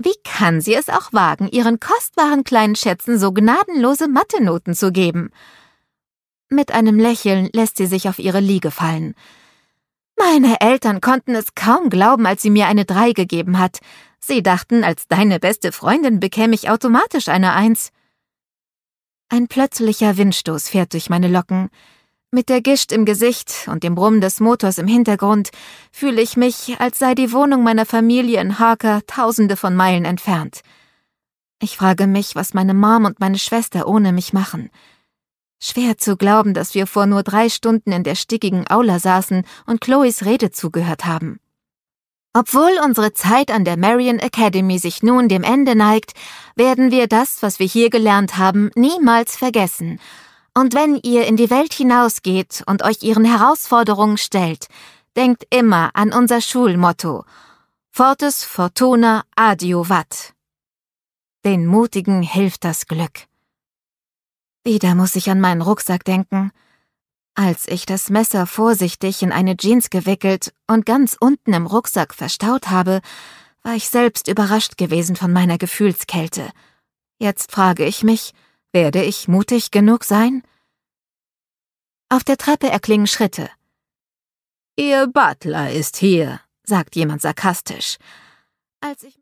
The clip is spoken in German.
Wie kann sie es auch wagen, ihren kostbaren kleinen Schätzen so gnadenlose Mathe-Noten zu geben? Mit einem Lächeln lässt sie sich auf ihre Liege fallen. Meine Eltern konnten es kaum glauben, als sie mir eine 3 gegeben hat. Sie dachten, als deine beste Freundin bekäme ich automatisch eine 1. Ein plötzlicher Windstoß fährt durch meine Locken. Mit der Gischt im Gesicht und dem Brummen des Motors im Hintergrund fühle ich mich, als sei die Wohnung meiner Familie in Harker Tausende von Meilen entfernt. Ich frage mich, was meine Mom und meine Schwester ohne mich machen. Schwer zu glauben, dass wir vor nur 3 Stunden in der stickigen Aula saßen und Chloes Rede zugehört haben. Obwohl unsere Zeit an der Marian Academy sich nun dem Ende neigt, werden wir das, was wir hier gelernt haben, niemals vergessen. Und wenn ihr in die Welt hinausgeht und euch ihren Herausforderungen stellt, denkt immer an unser Schulmotto: Fortis Fortuna Adiuvat. Den Mutigen hilft das Glück. Wieder muss ich an meinen Rucksack denken. Als ich das Messer vorsichtig in eine Jeans gewickelt und ganz unten im Rucksack verstaut habe, war ich selbst überrascht gewesen von meiner Gefühlskälte. Jetzt frage ich mich, werde ich mutig genug sein? Auf der Treppe erklingen Schritte. »Ihr Butler ist hier«, sagt jemand sarkastisch. Als ich